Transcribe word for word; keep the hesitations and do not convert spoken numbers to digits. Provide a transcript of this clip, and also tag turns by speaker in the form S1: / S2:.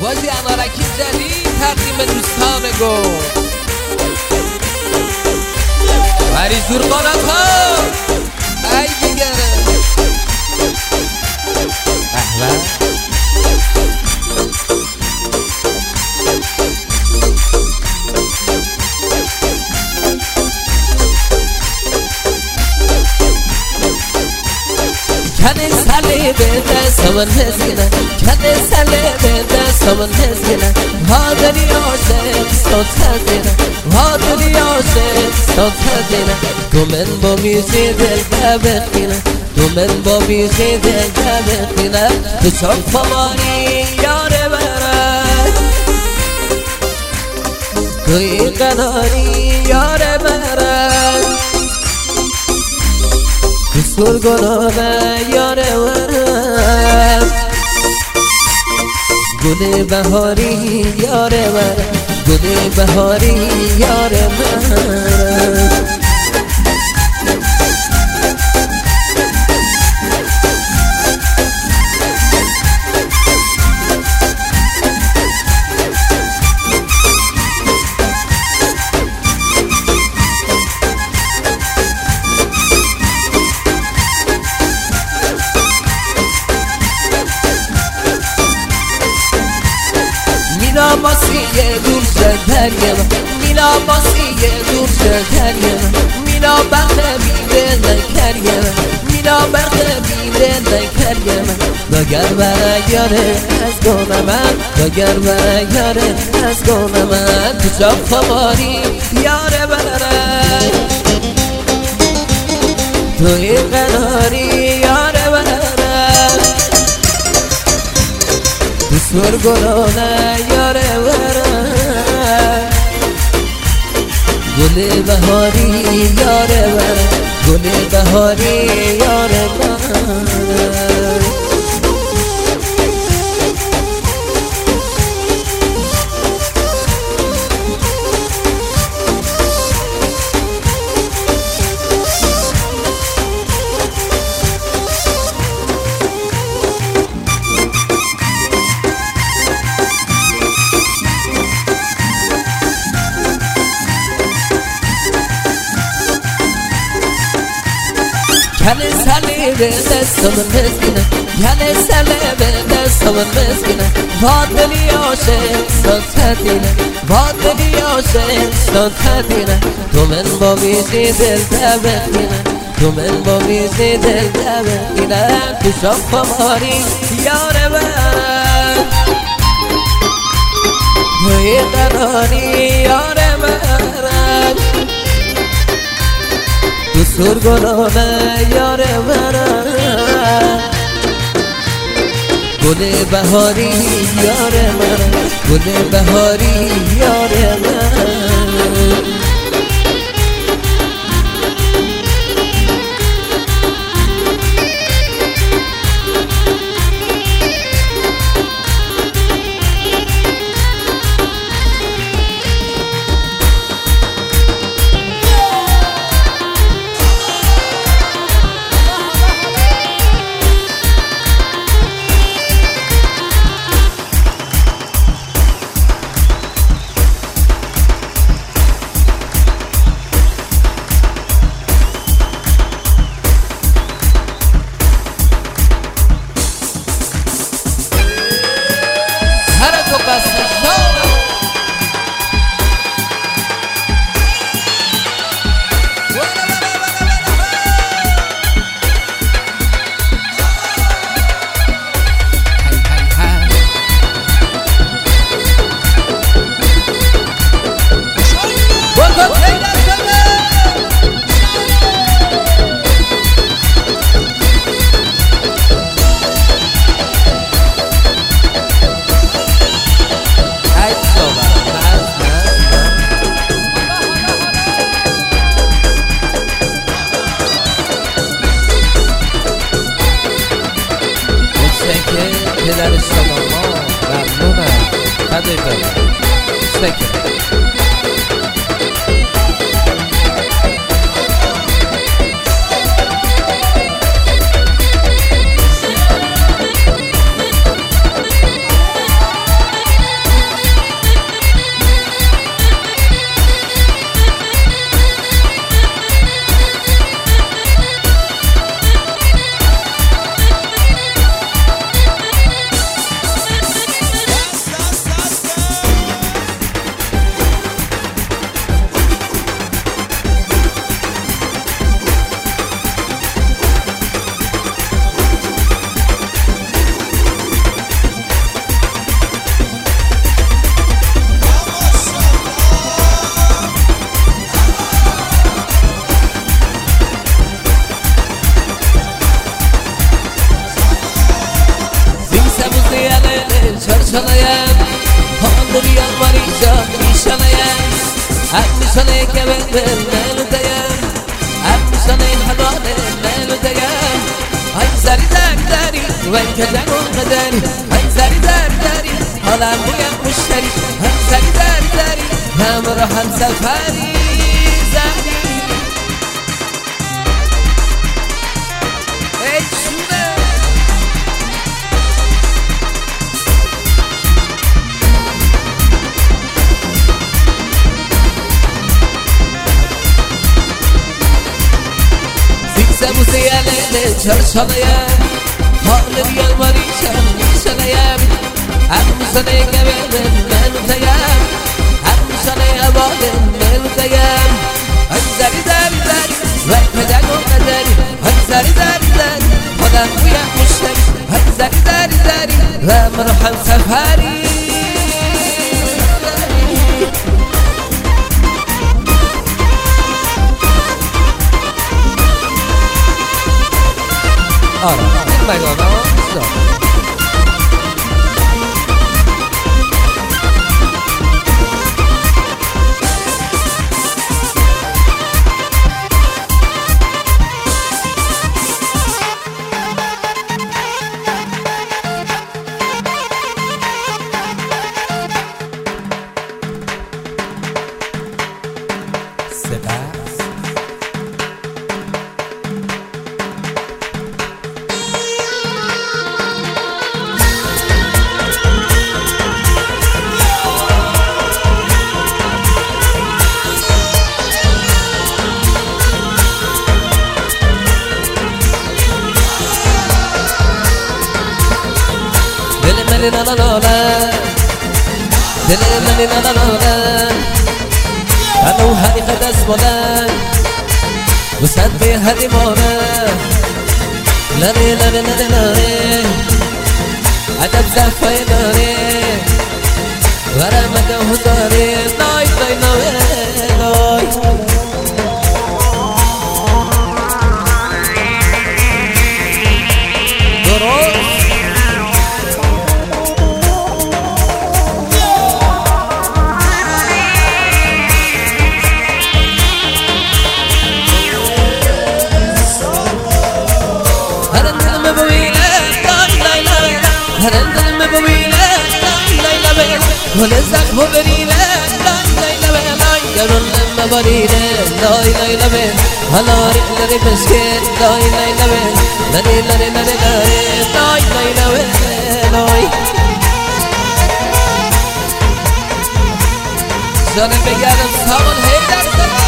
S1: بازی انارکی جدید تقدیم دوستان گل بری زور قانات ها ای دیگره احوال Kade sale beda saman hezgina Kade sale beda saman hezgina Hadari aşık sotadina Hadari aşık sotadina Tu men bo müziği del kabekina Tu men bo müziği del kabekina Tu çok famani yare berak Tu iyi kadari yare berak Sur gulane yare varam Gule bahari yare varam Gule bahari yare varam Mila basiye dursa deryama Mila basiye dursa deryama Mila berde bide keryama Mila berde bide keryama Dagar bana yare az gonaman Dagar bana yare az gonaman Tu çok favori yare bana Tu iyi kanari yare bana Sur gulane yare varam Gule bahari yare varam Gule bahari yare varam Kale sale beda saman hezgina Kale sale beda saman hezgina Vadeli aşık sotadina Vadeli aşık sotadina Tu men bo müziği del kabekina Tu men bo müziği del kabekina Tu çok famari yare varam Tu iyi kanari yare varam Sur gulane yare varam Gule bahari yare varam Gule bahari yare varam پدر شما ممنونم فدای بدم سکر شنایم حاضری آماری جان میشنایم هم میشنه که به دل نلودیم هم میشنه حبانه نلودیم های زری در داری وی که جنون قدری های زری در داری حالم بویم مشتری هم زری در داری هم را هم سفری زری ای شونه سبوسه یاله چرشایم حال بیال ماری چم میشنایم هم میشنه که به نلودیم هم میشنه عبال نلودیم های زری زری زری وی پدر و قدری های زری زری زری خودم بویم مشتری های زری زری زری و من هم سفری آره این مگاه ها دل من لا لا لا دل من لا لا لا أنا هذه قد أسمنا وسد في هذه مورا لا لا لا لا لا أدب زفاي ناري ورا مكة هزاري ناي ناي ناي ناي هرندل مبويله لا لا لا ولزق مبريله لا لا لا لا يرون مبريله لا لا لا هلا رجلي مسكين لا لا لا لا لا لا لا لا لا لا جان بگردم سامان هیدر